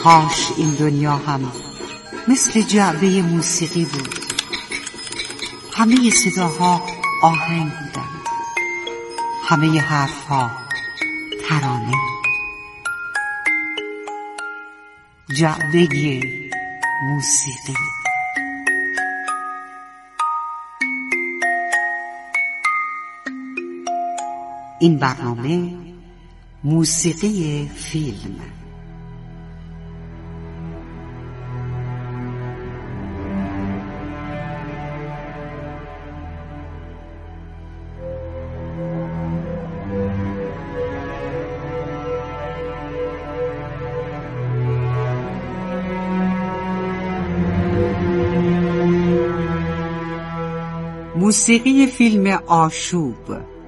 کاش این دنیا هم مثل جعبه موسیقی بود. همه صداها آهنگ بودند، همه حرفها ترانه. جعبه موسیقی. این برنامه موسیقی فیلم. موسیقی فیلم آشوب.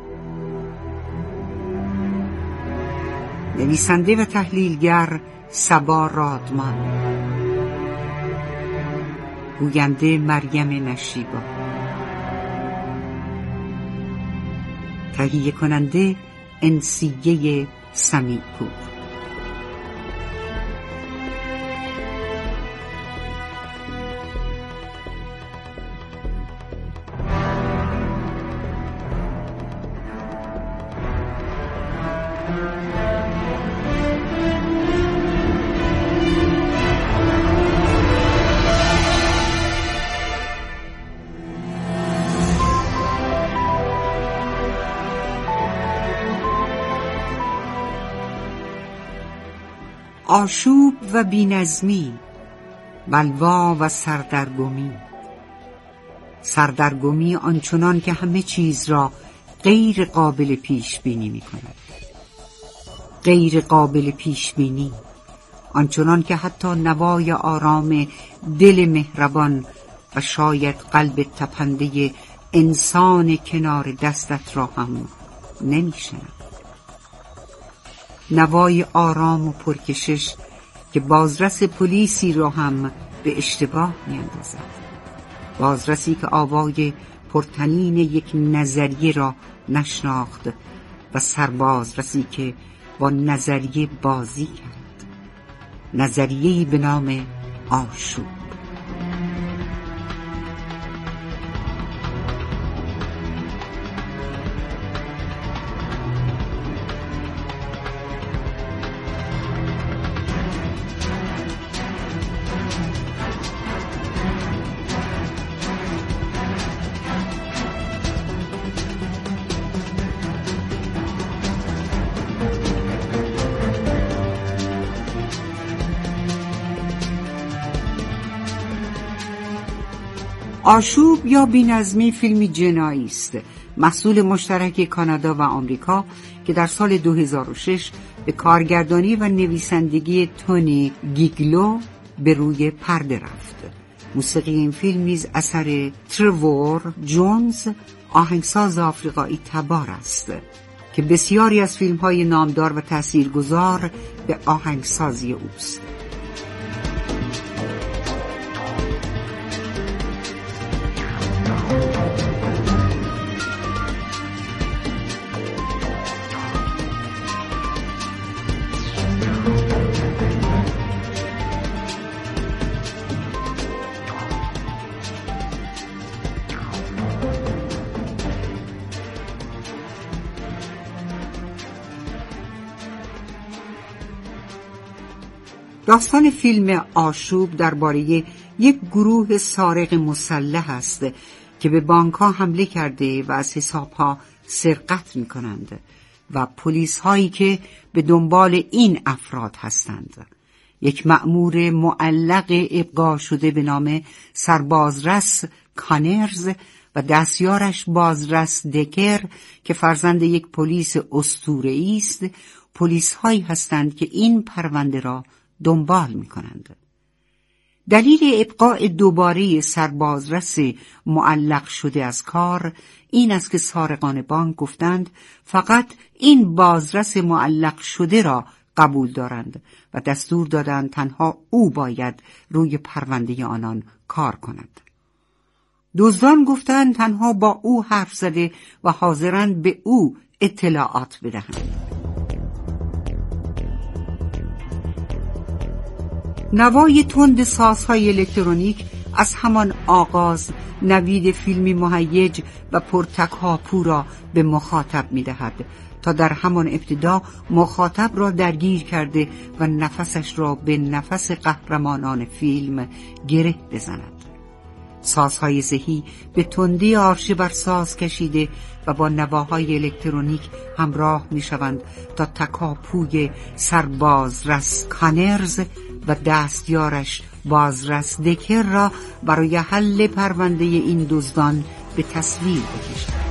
نویسنده و تحلیلگر صبا رادمان، گوینده مریم نشیبا، تهیه کننده انسیه سمیع‌پور. آشوب و بی‌نظمی، بلوا و سردرگمی. سردرگمی آنچنان که همه چیز را غیر قابل پیش بینی می کند. غیر قابل پیش بینی آنچنان که حتی نوای آرام دل مهربان و شاید قلب تپنده انسان کنار دستت را هم نمی شنود. نوای آرام و پرکشش که بازرس پلیسی را هم به اشتباه می‌اندازد. بازرسی که آوای پرتنین یک نظریه را نشناخت و سربازرسی که با نظریه بازی کرد. نظریه‌ای به نام آشوب. آشوب یا بی‌نظمی فیلمی جنایی است، محصول مشترک کانادا و آمریکا که در سال 2006 به کارگردانی و نویسندگی تونی گیگلو به روی پرده رفت. موسیقی این فیلم نیز اثر ترور جونز، آهنگساز آفریقایی تبار است که بسیاری از فیلم‌های نامدار و تاثیرگذار به آهنگسازی اوست. داستان فیلم آشوب درباره یک گروه سارق مسلح است که به بانک‌ها حمله کرده و از حساب‌ها سرقت می‌کنند و پلیس هایی که به دنبال این افراد هستند. یک مأمور معلق ابقا شده به نام سربازرس کانرز و دستیارش بازرس دکر که فرزند یک پلیس اسطوره‌ای است، پلیس هایی هستند که این پرونده را دنبال می کنند. دلیل ابقاء دوباره سربازرس معلق شده از کار این است که سارقان بانک گفتند فقط این بازرس معلق شده را قبول دارند و دستور دادند تنها او باید روی پرونده آنان کار کند. دزدان گفتند تنها با او حرف زده و حاضرند به او اطلاعات بدهند. نوای تند سازهای الکترونیک از همان آغاز نوید فیلمی مهیج و پرتکاپو را به مخاطب می‌دهد تا در همان ابتدا مخاطب را درگیر کرده و نفسش را به نفس قهرمانان فیلم گره بزند. سازهای ذهی به تندی آرشه بر ساز کشیده و با نواهای الکترونیک همراه می‌شوند تا تکاپوی سربازرس کانرز و دستیارش بازرس دکر را برای حل پرونده این دزدان به تصویر بکشند.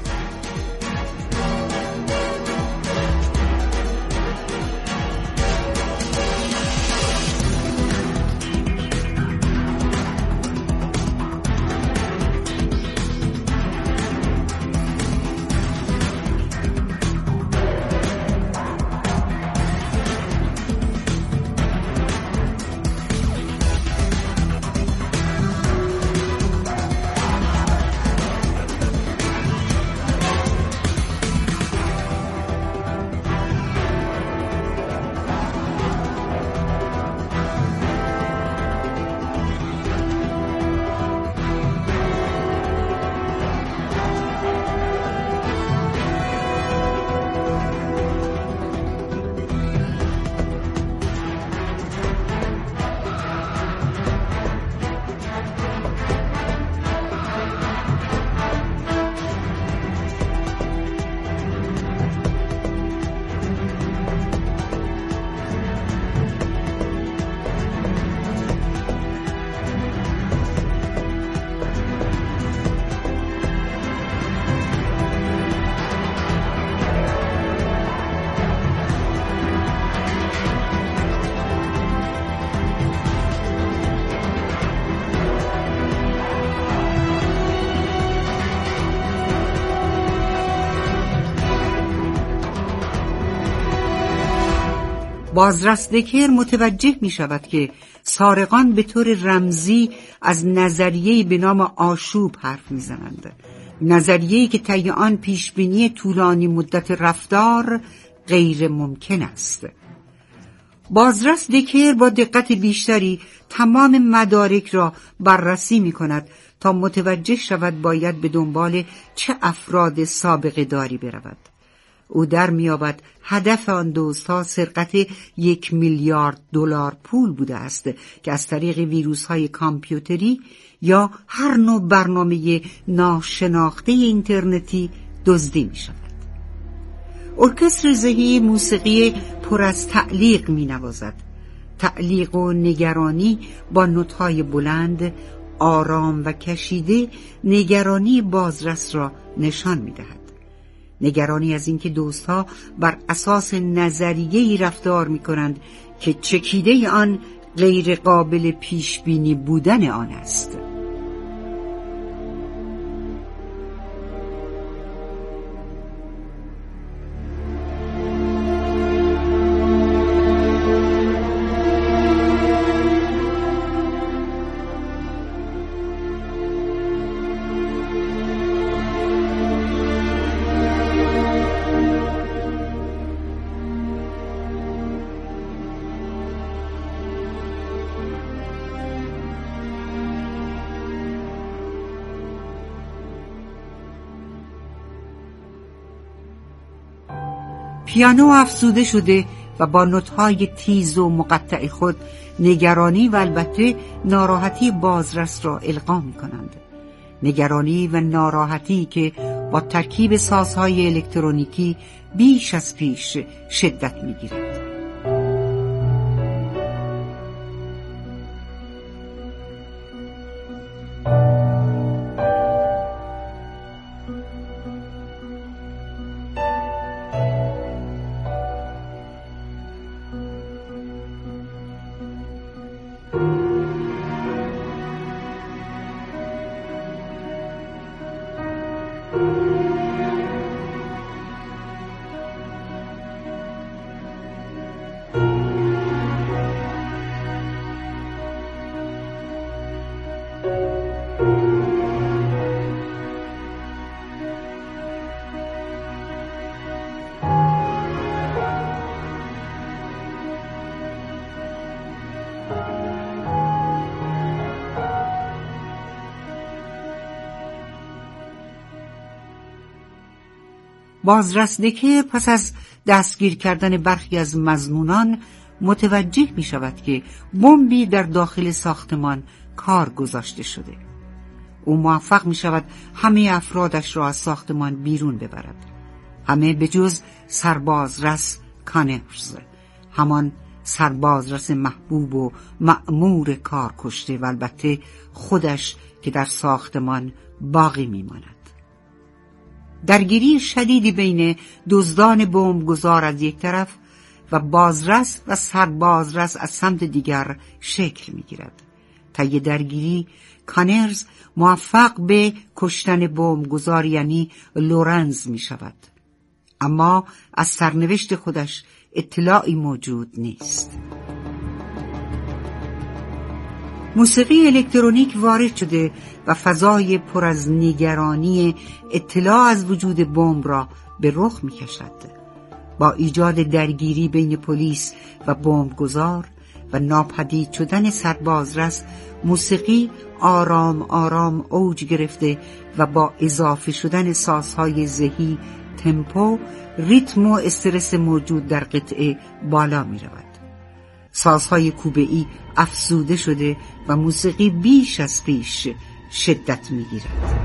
بازرس دکر متوجه می شود که سارقان به طور رمزی از نظریه‌ای به نام آشوب حرف می زنند. نظریه‌ای که طی آن پیشبینی طولانی مدت رفتار غیر ممکن است. بازرس دکر با دقت بیشتری تمام مدارک را بررسی می کند تا متوجه شود باید به دنبال چه افراد سابقه داری برود. او در می‌یابد هدف آن دزدها سرقت 1 میلیارد دلار پول بوده است که از طریق ویروس‌های کامپیوتری یا هر نوع برنامه ناشناخته اینترنتی دزدی می‌شود. ارکستر ذهی موسیقی پر از تعلیق می‌نوازد. تعلیق و نگرانی با نوت‌های بلند، آرام و کشیده نگرانی بازرس را نشان می‌دهد. نگرانی از اینکه دزدها بر اساس نظریه‌ای رفتار می‌کنند که چکیده آن غیر قابل پیش بینی بودن آن است. پیانو افزوده شده و با نوت‌های تیز و مقطع خود نگرانی و البته ناراحتی بازرس را القا می‌کنند. نگرانی و ناراحتی که با ترکیب سازهای الکترونیکی بیش از پیش شدت می‌گیرد. بازرس دکر پس از دستگیر کردن برخی از مظنونان متوجه می شود که بمبی در داخل ساختمان کار گذاشته شده. او موفق می شود همه افرادش را از ساختمان بیرون ببرد، همه به جز سربازرس کانرز، همان سربازرس محبوب و مأمور کار کشته و البته خودش که در ساختمان باقی می ماند. درگیری شدیدی بین دزدان بمبگذار از یک طرف و بازرس و سربازرس از سمت دیگر شکل می گیرد. طی درگیری کانرز موفق به کشتن بمبگذار یعنی لورنز می شود، اما از سرنوشت خودش اطلاعی موجود نیست. موسیقی الکترونیک وارد شده و فضای پر از نگرانی اطلاع از وجود بمب را به رخ می کشد. با ایجاد درگیری بین پلیس و بمبگذار و ناپدید شدن سربازرس، موسیقی آرام آرام اوج گرفته و با اضافه شدن سازهای ذهی، تمپو، ریتم و استرس موجود در قطعه بالا می رود. سازهای کوبه‌ای افزوده شده و موسیقی بیش از پیش شدت می گیرد.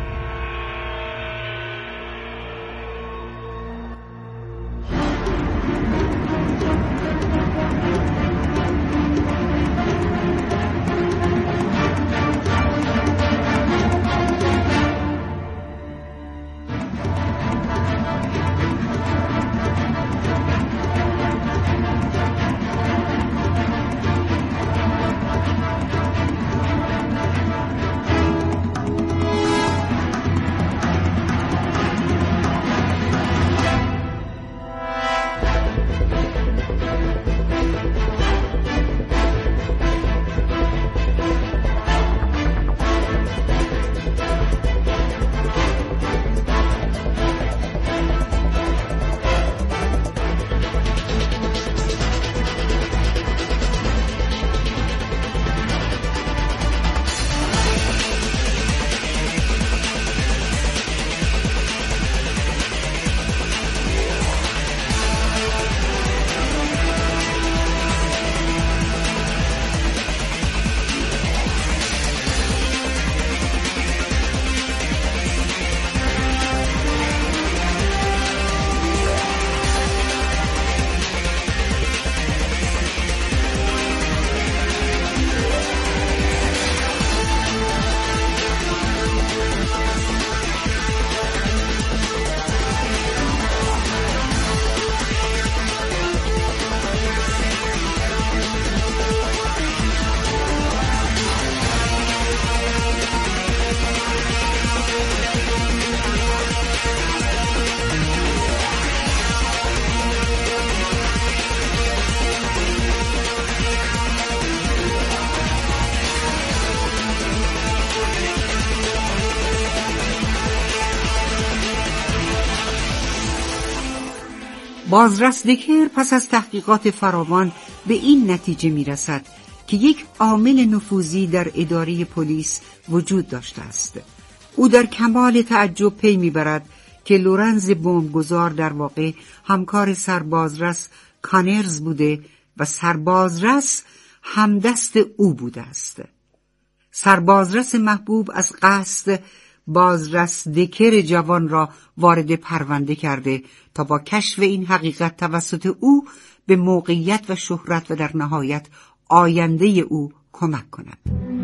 بازرس دکر پس از تحقیقات فراوان به این نتیجه می رسد که یک عامل نفوذی در اداره پلیس وجود داشته است. او در کمال تعجب پی می برد که لورنز بمبگذار در واقع همکار سربازرس کانرز بوده و سربازرس همدست او بوده است. سربازرس محبوب از قصد بازرس دکر جوان را وارد پرونده کرده تا با کشف این حقیقت توسط او به موقعیت و شهرت و در نهایت آینده او کمک کند.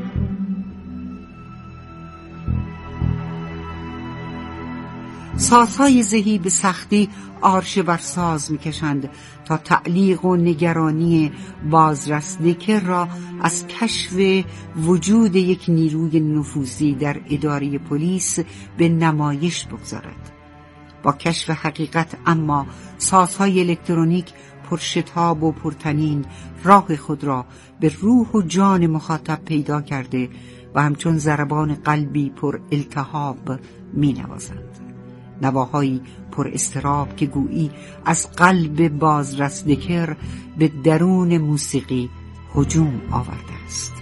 سازهای ذهی به سختی آرشه بر ساز می‌کشند تا تعلیق و نگرانی بازرس دکر را از کشف وجود یک نیروی نفوذی در اداره پلیس به نمایش بگذارد. با کشف حقیقت اما سازهای الکترونیک پرشتاب و پرطنین راه خود را به روح و جان مخاطب پیدا کرده و همچون ضربان قلبی پر التهاب می نوازند. نواهایی پر اضطراب که گویی از قلب بازرس دکر به درون موسیقی هجوم آورده است.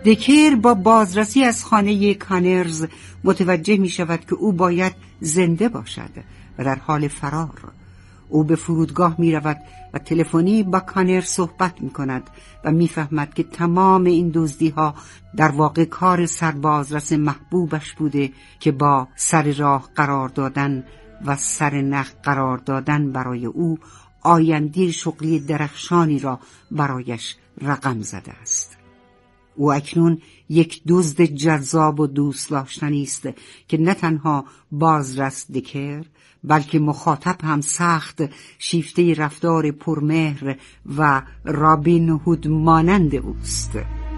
دکر با بازرسی از خانه کانرز متوجه می شود که او باید زنده باشد و در حال فرار. او به فرودگاه می رود و تلفنی با کانر صحبت می کند و می فهمد که تمام این دزدی ها در واقع کار سربازرس محبوبش بوده که با سر راه قرار دادن و سر نخ قرار دادن برای او آینده شغلی درخشانی را برایش رقم زده است. او اکنون یک دزد جذاب و دوست داشتنی است که نه تنها بازرس دکر بلکه مخاطب هم سخت شیفته رفتار پرمهر و رابین هود مانند اوست.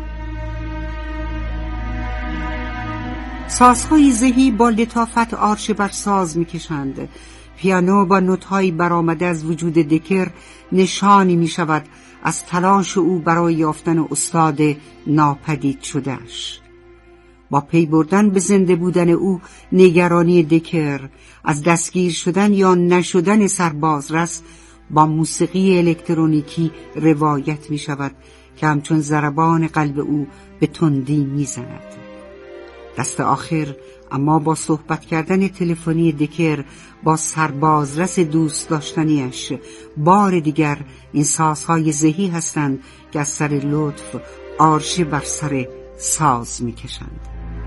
سازهای زهی با لطافت آرش بر ساز می‌کشند. پیانو با نوت‌های برآمده از وجود دکر نشانی می‌شود از تلاش او برای یافتن استاد ناپدید شدهش. با پی بردن به زنده بودن او نگرانی دکر از دستگیر شدن یا نشدن سربازرس با موسیقی الکترونیکی روایت می شود که همچون ضربان قلب او به تندی می زند. دست آخر اما با صحبت کردن تلفنی دکر با سربازرس دوست داشتنیش بار دیگر این سازهای زهی هستند که از سر لطف آرشه بر سر ساز می کشند.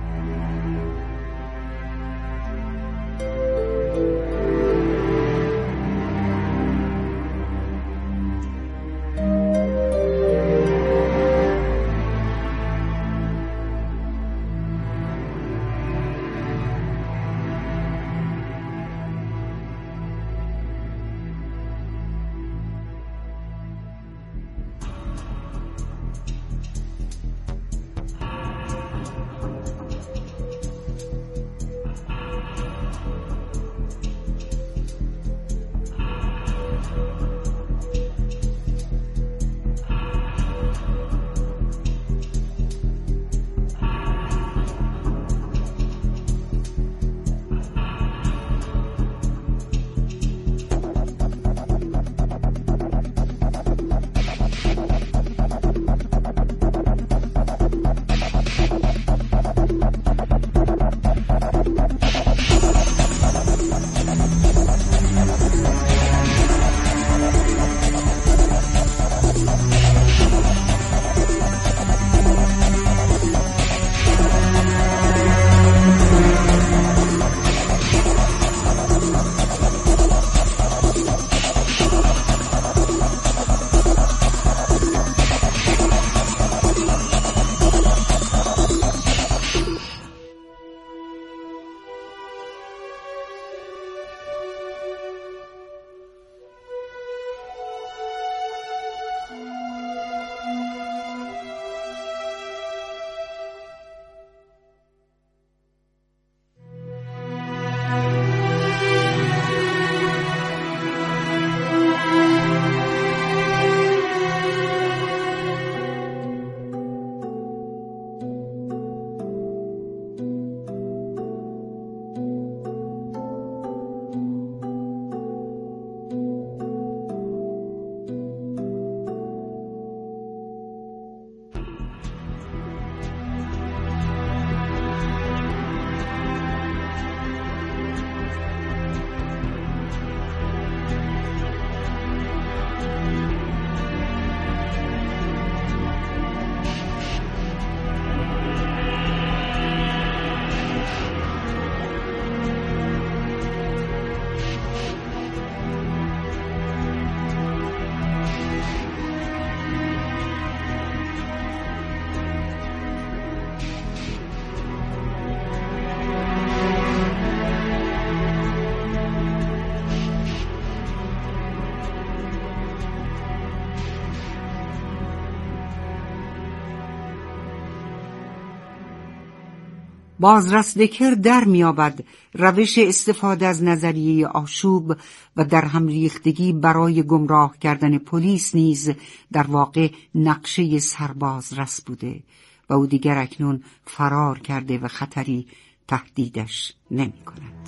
بازرس دکر در میابد روش استفاده از نظریه آشوب و در هم ریختگی برای گمراه کردن پلیس نیز در واقع نقشه سربازرس بوده و او دیگر اکنون فرار کرده و خطری تهدیدش نمی کند.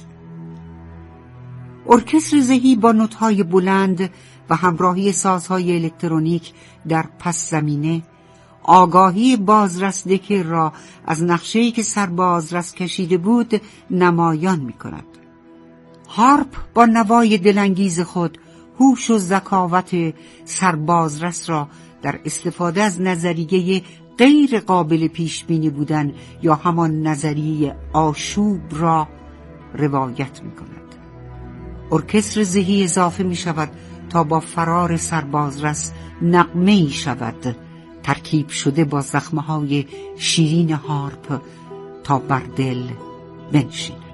ارکستر زهی با نوت‌های بلند و همراهی سازهای الکترونیک در پس زمینه آگاهی بازرس دکر را از نقشه‌ای که سربازرس کشیده بود نمایان می‌کند. هارپ با نوای دلانگیز خود هوش و ذکاوت سربازرس را در استفاده از نظریه غیر قابل پیش بینی بودن یا همان نظریه آشوب را روایت می کند. ارکستر ذهی اضافه می شود تا با فرار سربازرس نغمه‌ای شود، ترکیب شده با زخمه‌های شیرین هارپ تا بر دل بنشیند.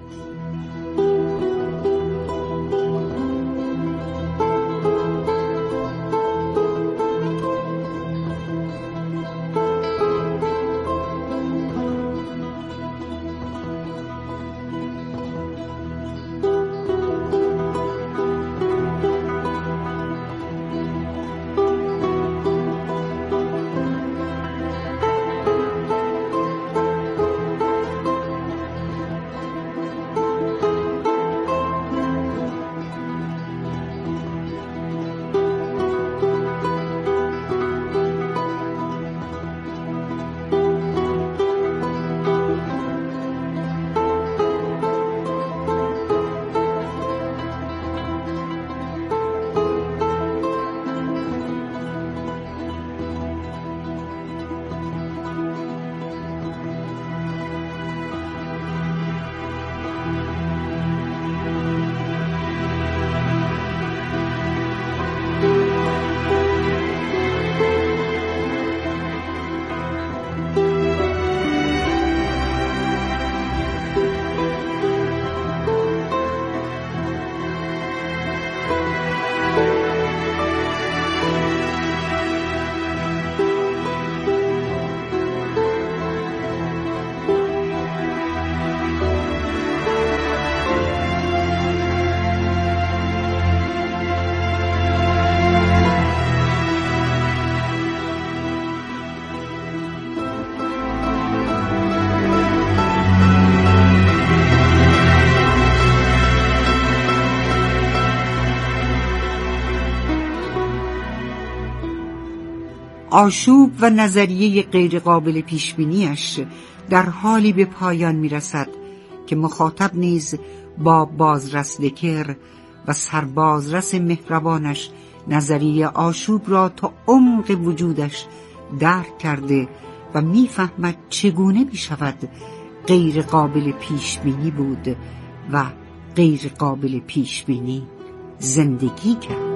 آشوب و نظریه غیرقابل پیشبینیش در حالی به پایان میرسد که مخاطب نیز با بازرس دکر و سربازرس مهربانش نظریه آشوب را تا عمق وجودش درک کرده و میفهمد چگونه میشود غیرقابل پیشبینی بود و غیرقابل پیشبینی زندگی کرد.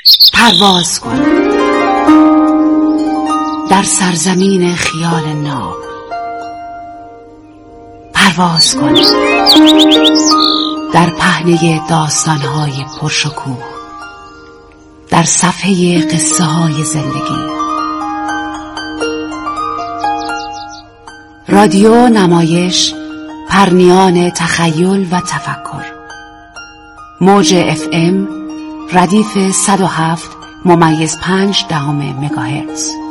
پرواز کن در سرزمین خیال ناب. پرواز کن در پهنه داستان‌های پرشکوه، در صفحه قصه‌های زندگی. رادیو نمایش، پرنیان تخیل و تفکر. موج FM ردیف 107.5 مگاهرتز.